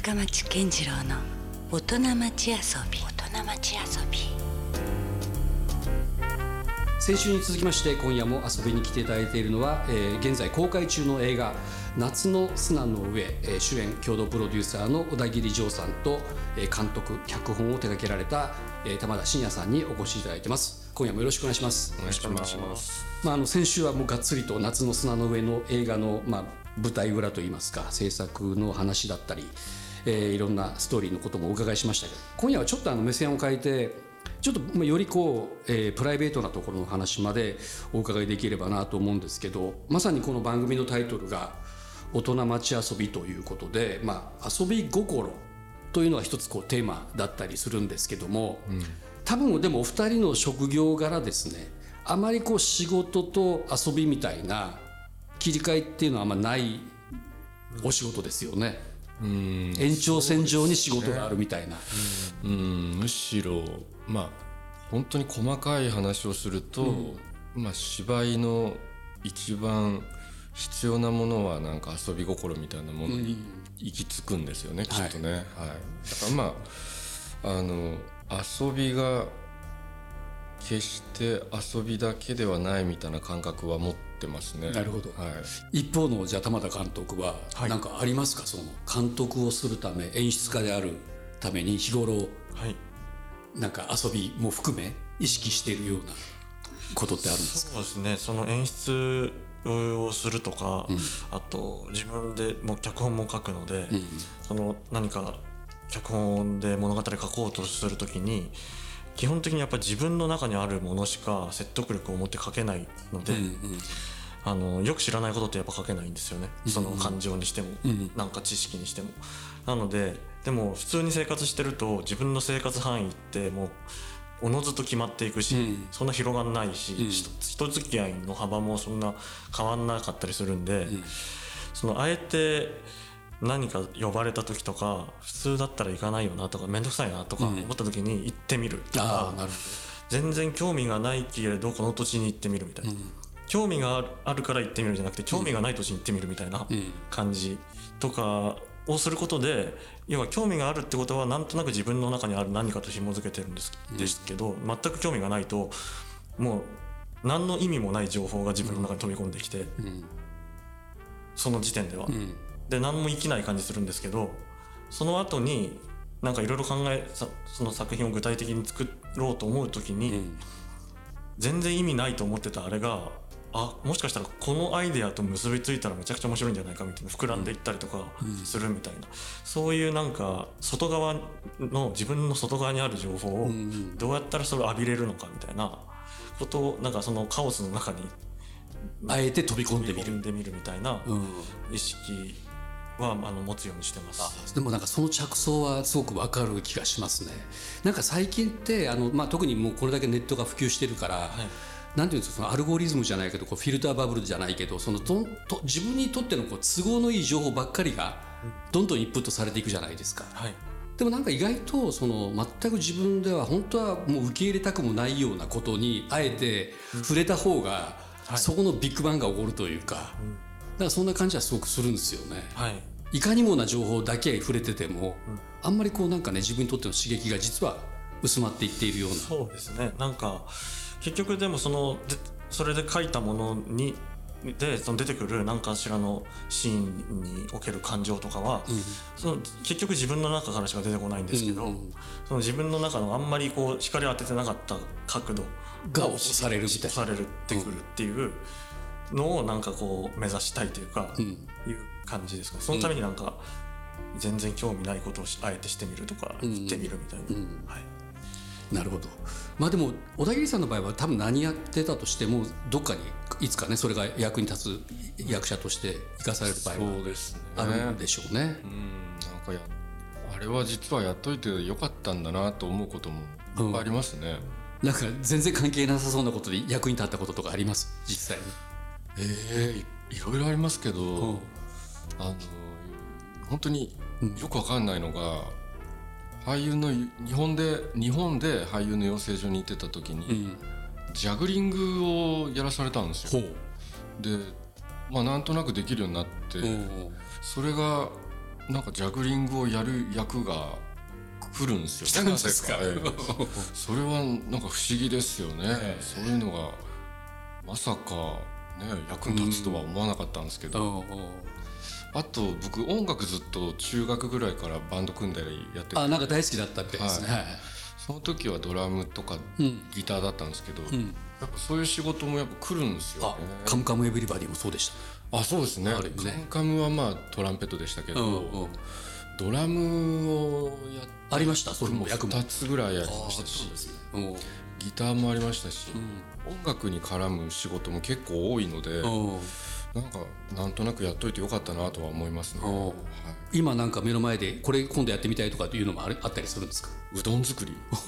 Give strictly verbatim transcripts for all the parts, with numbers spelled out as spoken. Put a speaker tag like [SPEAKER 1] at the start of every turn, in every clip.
[SPEAKER 1] 深町健次郎の大人町遊び大人町遊び。
[SPEAKER 2] 先週に続きまして今夜も遊びに来ていただいているのは、えー、現在公開中の映画夏の砂の上、えー、主演共同プロデューサーの小田切丈さんと、えー、監督脚本を手掛けられた、えー、玉田真也さんにお越しいただいてます。今夜もよろしくお願いします。
[SPEAKER 3] よろしくお願いします。
[SPEAKER 2] まあ、あの先週はもうがっつりと夏の砂の上の映画の、まあ、舞台裏といいますか制作の話だったり、えー、いろんなストーリーのこともお伺いしましたけど、今夜はちょっとあの目線を変えてちょっとよりこう、えー、プライベートなところの話までお伺いできればなと思うんですけど、まさにこの番組のタイトルが大人町遊びということで、まあ、遊び心というのが一つこうテーマだったりするんですけども、うん、多分でもお二人の職業柄ですね、あまりこう仕事と遊びみたいな切り替えっていうのはあんまないお仕事ですよね。うん、延長線上に仕事があるみたいな、
[SPEAKER 3] うんうん、むしろまあ本当に細かい話をすると、うんまあ、芝居の一番必要なものはなんか遊び心みたいなものに行き着くんですよね、うん、きっとね、はいはい、だからまああの遊びが決して遊びだけではないみたいな感覚は持ってますね。
[SPEAKER 2] なるほど、はい、一方のじゃあ玉田監督は何かありますか、はい、その監督をするため演出家であるために日頃、はい、なんか遊びも含め意識しているようなことってあるんですか？
[SPEAKER 4] そうですね、その演出をするとか、うん、あと自分でもう脚本も書くので、うん、その何か脚本で物語書こうとするときに基本的にやっぱり自分の中にあるものしか説得力を持って書けないので、うんうん、あのよく知らないことってやっぱ書けないんですよね、うんうん、その感情にしても、うんうん、なんか知識にしても。なのででも普通に生活してると自分の生活範囲ってもうおのずと決まっていくし、うん、そんな広がんないし、うん、人付き合いの幅もそんな変わんなかったりするんで、うん、そのあえて何か呼ばれた時とか普通だったら行かないよなとかめんどくさいなとか思った時に行ってみるとか、うん、あ、なるほど。全然興味がないけれどこの土地に行ってみるみたいな、うん、興味があるから行ってみるじゃなくて興味がない土地に行ってみるみたいな感じとかをすることで、要は興味があるってことはなんとなく自分の中にある何かと紐づけてるんです、うん、ですけど全く興味がないともう何の意味もない情報が自分の中に飛び込んできて、うん、その時点では、うんで何も生きない感じするんですけど、その後になんかいろいろ考えその作品を具体的に作ろうと思う時に、うん、全然意味ないと思ってたあれがあもしかしたらこのアイデアと結びついたらめちゃくちゃ面白いんじゃないかみたいな膨らんでいったりとかするみたいな、うんうん、そういうなんか外側の自分の外側にある情報をどうやったらそれを浴びれるのかみたいなことをなんかそのカオスの中に
[SPEAKER 2] あえて飛び込んでみる
[SPEAKER 4] 飛び込んでみるみたいな意識はあの持つようにしてます。
[SPEAKER 2] でもなんかその着想はすごく分かる気がしますね。なんか最近ってあの、まあ、特にもうこれだけネットが普及してるから、はい、なんていうんですか、そのアルゴリズムじゃないけどこうフィルターバブルじゃないけどそのとと自分にとってのこう都合のいい情報ばっかりがどんどんインプットされていくじゃないですか、はい、でもなんか意外とその全く自分では本当はもう受け入れたくもないようなことにあえて触れた方が、うん、そこのビッグバンが起こるというか、はい、だからそんな感じはすごくするんですよね、はい、いかにもな情報だけ触れてても、うん、あんまりこうなんかね自分にとっての刺激が実は薄まっていっているような。
[SPEAKER 4] そうですね、なんか結局でもそのでそれで書いたものにでその出てくる何かしらのシーンにおける感情とかは、うん、その結局自分の中からしか出てこないんですけど、うんうん、その自分の中のあんまりこう光を当ててなかった角度
[SPEAKER 2] が押されるみたいな
[SPEAKER 4] 押されるってくるっていうのをなんかこう目指したいというか、うん、いう感じですか。そのためになんか全然興味ないことをあえてしてみるとか言ってみるみたいな、うんうん、はい、
[SPEAKER 2] なるほど。まあでも小田切さんの場合は多分何やってたとしてもどっかにいつかねそれが役に立つ役者として生かされる場合はあるんでしょうね。
[SPEAKER 3] うん、なんかやあれは実はやっといてよかったんだなと思うこともいっぱいありますね、
[SPEAKER 2] うん、なんか全然関係なさそうなことで役に立ったこととかあります実際に？
[SPEAKER 3] えー、い, いろいろありますけど、うん、あの本当によくわかんないのが、うん俳優の日本で日本で俳優の養成所に行ってた時に、うん、ジャグリングをやらされたんですよ。で、まあなんとなくできるようになって、うん、それがなんかジャグリングをやる役が来るんですよ。
[SPEAKER 2] 来たんですか。
[SPEAKER 3] ええそれはなんか不思議ですよね、えー、そういうのがまさかね役に立つとは思わなかったんですけど、うん、あと僕音楽ずっと中学ぐらいからバンド組んだりやってて、
[SPEAKER 2] あなんか大好きだったみたいですね、はい、
[SPEAKER 3] その時はドラムとかギターだったんですけど、うん、やっぱそういう仕事もやっぱ来るんですよね。
[SPEAKER 2] あカムカムエヴリバディもそうでした。
[SPEAKER 3] あそうですね。カムカムはまあトランペットでしたけど、うんうん、ドラムをやって
[SPEAKER 2] ありました。それも
[SPEAKER 3] ふたつぐらいやりましたし、ね、ギターもありましたし、うん、音楽に絡む仕事も結構多いので、なんかなんとなくやっといてよかったなとは思いますね、はい、
[SPEAKER 2] 今なんか目の前でこれ今度やってみたいとかっていうのもあったりするんですか？
[SPEAKER 3] うどん作り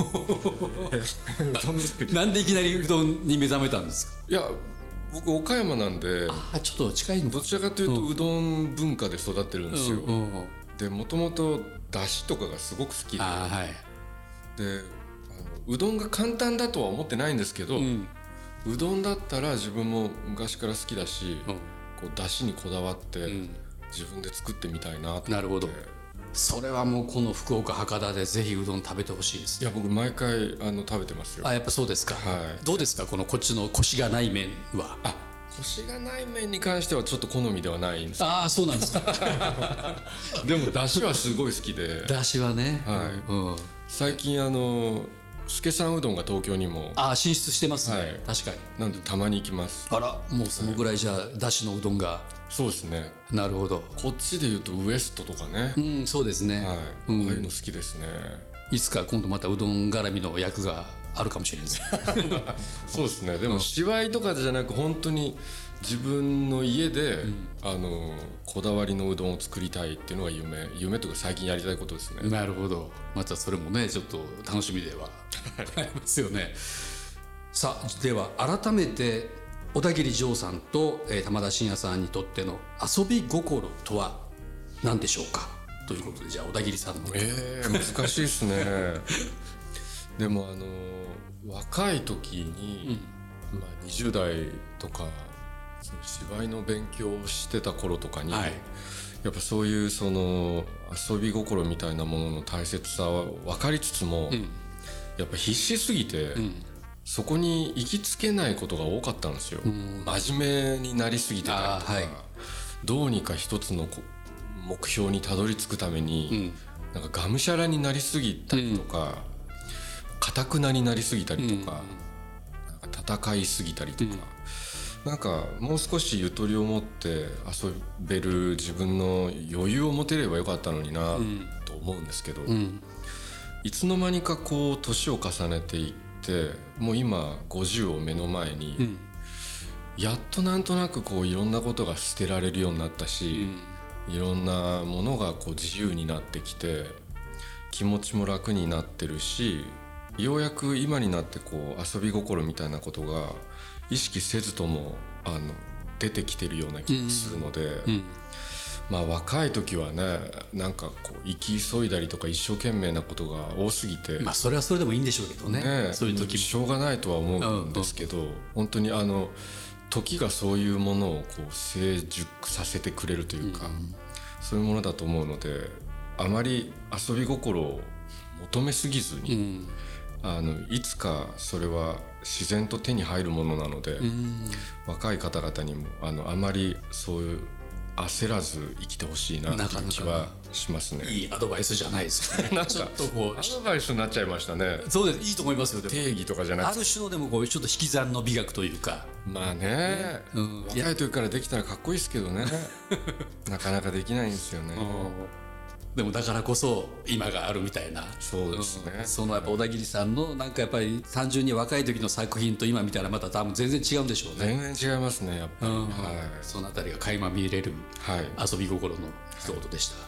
[SPEAKER 2] うどん作りなんでいきなりうどんに目覚めたんですか？
[SPEAKER 3] いや僕岡山なんで、
[SPEAKER 2] あちょっと近いのか。
[SPEAKER 3] どちらかというとうどん文化で育ってるんですよ、うんうんうん、でもともとだしとかがすごく好きで、あ、はい、であのうどんが簡単だとは思ってないんですけど、うん、うどんだったら自分も昔から好きだし、うん、こうだしにこだわって自分で作ってみたいなと思って、うん、なるほど。
[SPEAKER 2] それはもうこの福岡博多でぜひうどん食べてほしいです。
[SPEAKER 3] いや僕毎回あの食べてますよ。
[SPEAKER 2] あやっぱそうですか、はい、どうですかこのこっちのコシがない麺は。
[SPEAKER 3] あコシがない麺に関してはちょっと好みではないんです。
[SPEAKER 2] ああそうなんですか
[SPEAKER 3] でもだしはすごい好きで。
[SPEAKER 2] だしはね、
[SPEAKER 3] はい、うん、最近あの助さんうどんが東京にも
[SPEAKER 2] あ進出してますね、はい、確かに。
[SPEAKER 3] なんでたまに行きます。
[SPEAKER 2] あらもうそのぐらいじゃあだしのうどんが。
[SPEAKER 3] そうですね。
[SPEAKER 2] なるほど。
[SPEAKER 3] こっちでいうとウエストとかね、
[SPEAKER 2] うん、そうですね、
[SPEAKER 3] はい、うん、ああいうの好きですね。
[SPEAKER 2] いつか今度またうどん絡みの役があるかもしれないです
[SPEAKER 3] そうですね。でも芝居とかじゃなく本当に自分の家で、うん、あのこだわりのうどんを作りたいっていうのが夢夢とか最近やりたいことですね。
[SPEAKER 2] なるほど。またそれもねちょっと楽しみではありますよねさあでは改めて小田切丈さんと、えー、玉田真也さんにとっての遊び心とは何でしょうかということで、じゃあ小田切さんの。
[SPEAKER 3] えー、難しいですねでもあの若い時に、うんまあ、にじゅう代とかその芝居の勉強をしてた頃とかに、はい、やっぱそういうその遊び心みたいなものの大切さは分かりつつも、うん、やっぱ必死すぎて、うん、そこに行きつけないことが多かったんですよ、うん、真面目になりすぎてたりとか、はい、どうにか一つの目標にたどり着くために、うん、なんかがむしゃらになりすぎたりとかかたくなになりすぎたりとか、うん、なんか戦いすぎたりとか、うん、なんかもう少しゆとりを持って遊べる自分の余裕を持てればよかったのになと思うんですけど、うん、いつの間にかこう年を重ねていってもう今ごじゅうを目の前に、うん、やっとなんとなくこういろんなことが捨てられるようになったし、うん、いろんなものがこう自由になってきて気持ちも楽になってるし、ようやく今になってこう遊び心みたいなことが意識せずともあの出てきてるような気がするので、うんうん、まあ若い時はねなんかこう生き急いだりとか一生懸命なことが多すぎて、
[SPEAKER 2] まあそれはそれでもいいんでしょうけどね、ねそういう時
[SPEAKER 3] しょうがないとは思うんですけど、うんうん、本当にあの時がそういうものをこう成熟させてくれるというか、うん、そういうものだと思うので、あまり遊び心を求めすぎずに、うんあのいつかそれは自然と手に入るものなので、うん若い方々にも あのあまりそういう焦らず生きてほしいなという気はしますね。
[SPEAKER 2] いいアドバイスじゃないですか、ね、
[SPEAKER 3] なんかちょっとこうアドバイスになっちゃいましたね。
[SPEAKER 2] そうです、いいと思いますよ。でも
[SPEAKER 3] 定義とかじゃなくて
[SPEAKER 2] ある種のでもこうちょっと引き算の美学というか、
[SPEAKER 3] まあ ね, ね、うん、若い時からできたらかっこいいですけどねなかなかできないんですよね
[SPEAKER 2] でもだからこそ今があるみたいな。
[SPEAKER 3] そうですね、
[SPEAKER 2] うん、そのやっぱ小田切さんのなんかやっぱり単純に若い時の作品と今みたいなまた多分全然違うんでしょうね。
[SPEAKER 3] 全然違いますねやっぱり、うんはい、
[SPEAKER 2] そのあたりが垣間見れる遊び心の一言でした、はい、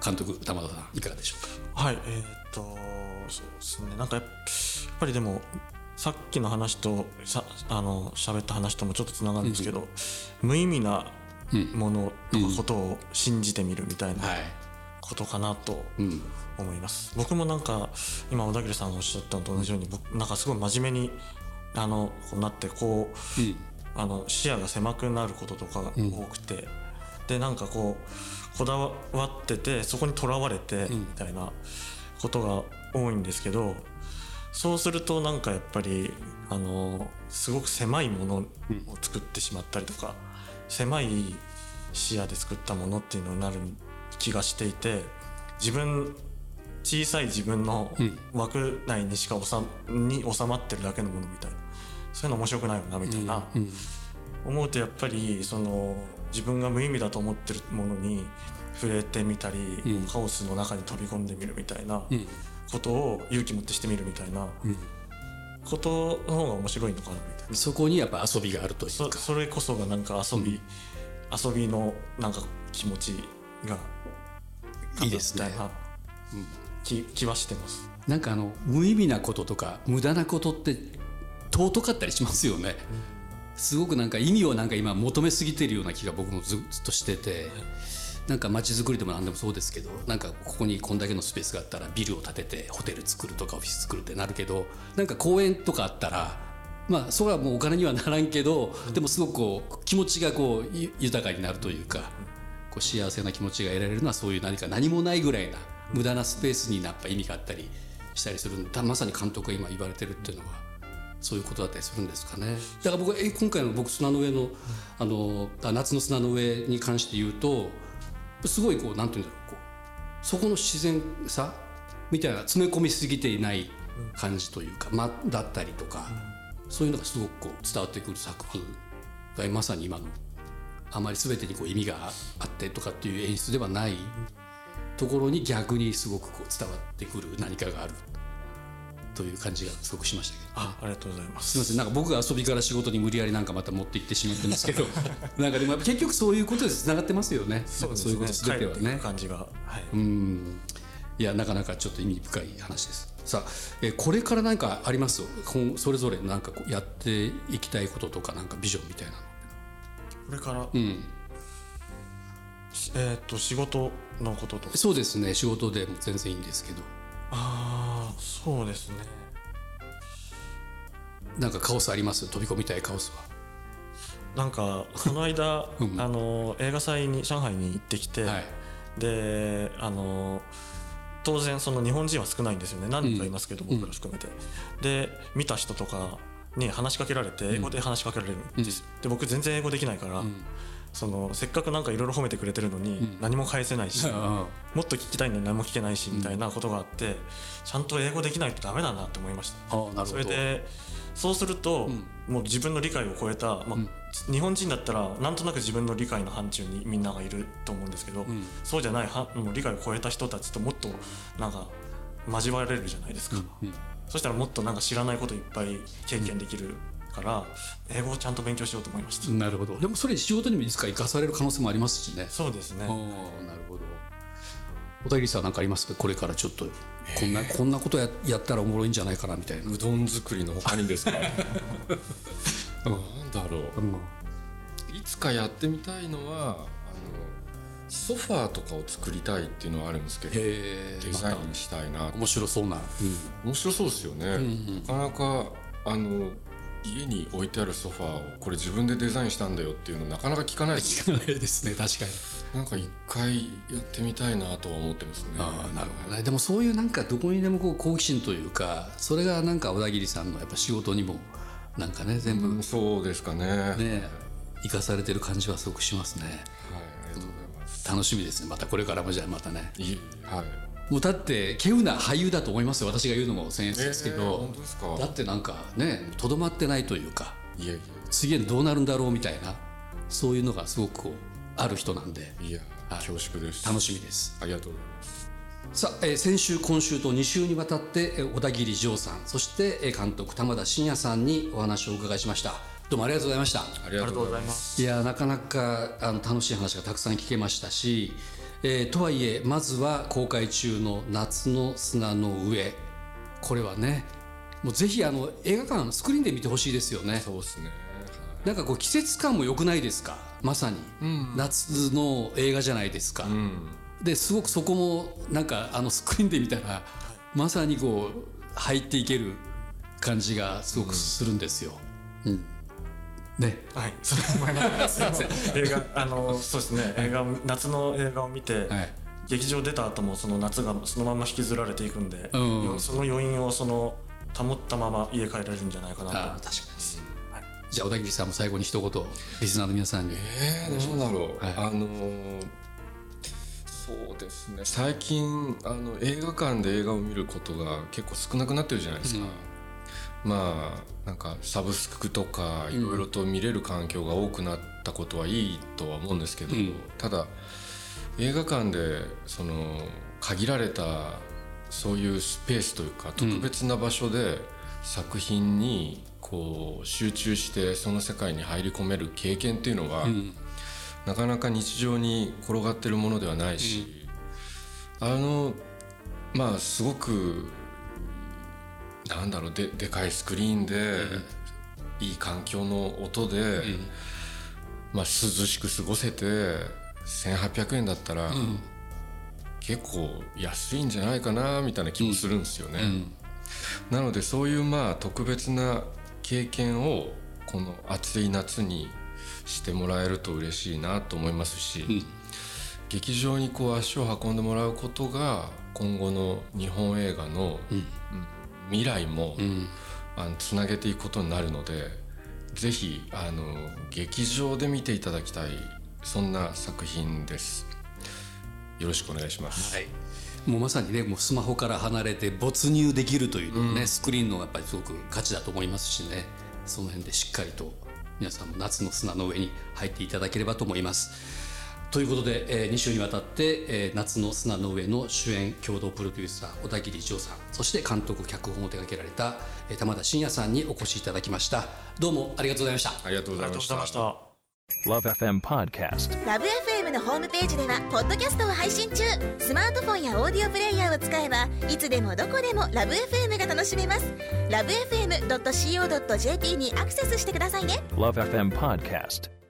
[SPEAKER 2] 監督玉田さんいかがでしょうか。
[SPEAKER 4] はいえー、っとそうですね、なんかやっぱりでもさっきの話とさあの喋った話ともちょっとつながるんですけど、うん、無意味なものとかことを信じてみるみたいな、うんはいことかなと思います、うん、僕もなんか今小田切さんがおっしゃったのと同じように、僕なんかすごい真面目にあのこうなってこう、うん、あの視野が狭くなることとかが多くて、うん、 でなんかこうこだわっててそこにとらわれてみたいなことが多いんですけど、そうするとなんかやっぱりあのすごく狭いものを作ってしまったりとか、狭い視野で作ったものっていうのになる気がしていて、自分小さい自分の枠内にしか収に収まってるだけのものみたいな、そういうの面白くないよなみたいな、うんうん、思うとやっぱりその自分が無意味だと思ってるものに触れてみたり、うん、カオスの中に飛び込んでみるみたいなことを勇気持ってしてみるみたいなことの方が面白いのかなみたいな、
[SPEAKER 2] そこにやっぱ遊びがあるというか
[SPEAKER 4] そ, それこそがなんか遊び、うん、遊びのなんか気持ちが
[SPEAKER 2] いいですね、
[SPEAKER 4] うん、気, 気はしてます。
[SPEAKER 2] なんかあの無意味なこととか無駄なことって尊かったりしますよね、うん、すごくなんか意味をなんか今求めすぎてるような気が僕もずっとしてて、なんか街づくりでも何でもそうですけど、なんかここにこんだけのスペースがあったらビルを建ててホテル作るとかオフィス作るってなるけど、なんか公園とかあったらまあそれはもうお金にはならんけど、でもすごくこう気持ちがこう豊かになるというか、こう幸せな気持ちが得られるのはそういう何か何もないぐらいな無駄なスペースにやっぱ意味があったりしたりするんで、まさに監督が今言われてるっていうのはそういうことだったりするんですかね。だから僕え今回の僕砂の上のあの夏の砂の上に関して言うと、すごいこうなんていうんだろう、こうそこの自然さみたいな詰め込みすぎていない感じというか、間だったりとか、そういうのがすごくこう伝わってくる作品がまさに今のあまり全てにこう意味があってとかっていう演出ではないところに逆にすごくこう伝わってくる何かがあるという感じがすごくしましたけど、ね、
[SPEAKER 4] あ, ありがとうございます。
[SPEAKER 2] すみません、なんか僕が遊びから仕事に無理やりなんかまた持って行ってしまってますけどなんかでも結局そういうことでつながってますよね。
[SPEAKER 4] そうですね、
[SPEAKER 2] そういうこと全てはね、
[SPEAKER 4] 感じが、はい、
[SPEAKER 2] うんいやなかなかちょっと意味深い話です。さあ、えこれから何かあります？それぞれなんかやっていきたいこととかなんかビジョンみたいなの。
[SPEAKER 4] これから、
[SPEAKER 2] うん、
[SPEAKER 4] えー、と仕事のこととか。
[SPEAKER 2] そうですね、仕事でも全然いいんですけど。
[SPEAKER 4] ああ、そうですね。
[SPEAKER 2] なんかカオスあります？飛び込みたいカオスは。
[SPEAKER 4] なんかこの間、
[SPEAKER 2] うん、
[SPEAKER 4] あの映画祭に上海に行ってきて、はい、であの当然その日本人は少ないんですよね。何人かいますけど、うん、僕ら含めて。で見た人とかに話しかけられて英語で話しかけられるんです、うん、で僕全然英語できないから、うん、そのせっかくなんかいろいろ褒めてくれてるのに何も返せないし、うん、もっと聞きたいのに何も聞けないしみたいなことがあって、ちゃんと英語できないとダメだなと思いました。
[SPEAKER 2] あ、なるほど。
[SPEAKER 4] それでそうすると、うん、もう自分の理解を超えた、まあうん、日本人だったらなんとなく自分の理解の範疇にみんながいると思うんですけど、うん、そうじゃないはもう理解を超えた人たちともっとなんか交われるじゃないですか、うんうん、そしたらもっとなんか知らないこといっぱい経験できるから、うん、英語をちゃんと勉強しようと思いました。
[SPEAKER 2] なるほど。でもそれ仕事にもいつか生かされる可能性もありますしね。
[SPEAKER 4] そうですね。
[SPEAKER 2] なるほど。小田切さん何かありますか？これからちょっとこんな、こんなこと や, やったらおもろいんじゃないかなみたいな。
[SPEAKER 3] うどん作りの他にですか？なんだろう、うん、いつかやってみたいのはあのソファーとかを作りたいっていうのはあるんですけど、デザインしたいな。
[SPEAKER 2] 面白そうな、うん、
[SPEAKER 3] 面白そうですよね、うんうん、なかなかあの家に置いてあるソファーをこれ自分でデザインしたんだよっていうのなかなか聞かないです
[SPEAKER 2] ね。聞かないですね、確かに。
[SPEAKER 3] なんか一回やってみたいなとは思ってますね。
[SPEAKER 2] ああ、なるほどね。でもそういうなんかどこにでもこう好奇心というか、それがなんか小田切さんのやっぱ仕事にもなんかね全部、うん、
[SPEAKER 3] そうですかね。
[SPEAKER 2] ね、生かされてる感じはすごくしますね。
[SPEAKER 3] はい、ありがとうございます。
[SPEAKER 2] 楽しみですね。またこれからもじゃあまたね。
[SPEAKER 3] いい、はい。
[SPEAKER 2] もうだって稀有な俳優だと思いますよ。私が言うのも僭越ですけど、えー、
[SPEAKER 3] 本当ですか？
[SPEAKER 2] だってなんかねとどまってないというか、
[SPEAKER 3] いやいや
[SPEAKER 2] 次どうなるんだろうみたいな、そういうのがすごくこうある人なんで、
[SPEAKER 3] いや、はい、恐縮です。
[SPEAKER 2] 楽しみです。
[SPEAKER 3] ありがとうございます。
[SPEAKER 2] さあ、えー、先週今週とに週にわたって小田切丈さん、そして監督玉田真也さんにお話をお伺いしました。どうもありがとうございました。
[SPEAKER 3] ありがとうございます。
[SPEAKER 2] いや、なかなかあの楽しい話がたくさん聞けましたし、えー、とはいえまずは公開中の夏の砂の上、これはねもうぜひあの映画館スクリーンで見てほしいですよね。
[SPEAKER 3] そうですね、はい、
[SPEAKER 2] なんかこう季節感も良くないですか？まさに、うん、夏の映画じゃないですか、うん、ですごくそこもなんかあのスクリーンで見たらまさにこう入っていける感じがすごくするんですよ、うんうん、 ね、
[SPEAKER 4] はい、それも前なんです映画あのそうですね、映画夏の映画を見て、はい、劇場出た後もその夏がそのまま引きずられていくんで、うん、その余韻をその保ったまま家帰れるんじゃないかなと。あ、確かに、
[SPEAKER 2] はい、じゃあ小田切さんも最後に一言リスナーの皆さんに。
[SPEAKER 3] えー、どうだろう、はい、あのー、そうですね、最近あの映画館で映画を見ることが結構少なくなってるじゃないですか、うん、まあなんかサブスクとかいろいろと見れる環境が多くなったことはいいとは思うんですけど、うん、ただ映画館でその限られたそういうスペースというか特別な場所で作品にこう集中してその世界に入り込める経験っていうのは、うん、なかなか日常に転がってるものではないし、うん、あのまあすごくなんだろう で, でかいスクリーンで、うん、いい環境の音で、うん、まあ、涼しく過ごせてせんはっぴゃくえんだったら、うん、結構安いんじゃないかなみたいな気もするんですよね、うんうん、なのでそういうまあ特別な経験をこの暑い夏にしてもらえると嬉しいなと思いますし、うん、劇場にこう足を運んでもらうことが今後の日本映画の、うん、未来も、うん、あのつなげていくことになるので、ぜひあの劇場で見ていただきたい、そんな作品です。よろしくお願いします、はい、
[SPEAKER 2] もうまさにね、もうスマホから離れて没入できるというのね、うん、スクリーンのやっぱりすごく価値だと思いますしね、その辺でしっかりと皆さんも夏の砂の上に入っていただければと思います。ということで、えー、に週にわたって、えー、夏の砂の上の主演共同プロデューサー小田切丈さん、そして監督脚本を手掛けられた、えー、玉田真也さんにお越しいただきました。どうもありがとうございました。
[SPEAKER 3] ありがとうございました。
[SPEAKER 5] Love エフエム Podcast。
[SPEAKER 6] ラブ エフエム のホームページではポッドキャストを配信中。スマートフォンやオーディオプレイヤーを使えばいつでもどこでもラブ エフエム が楽しめます。ラブ エフエムドットシーオードットジェーピー にアクセスしてくださいね。
[SPEAKER 5] Love エフエム Podcast。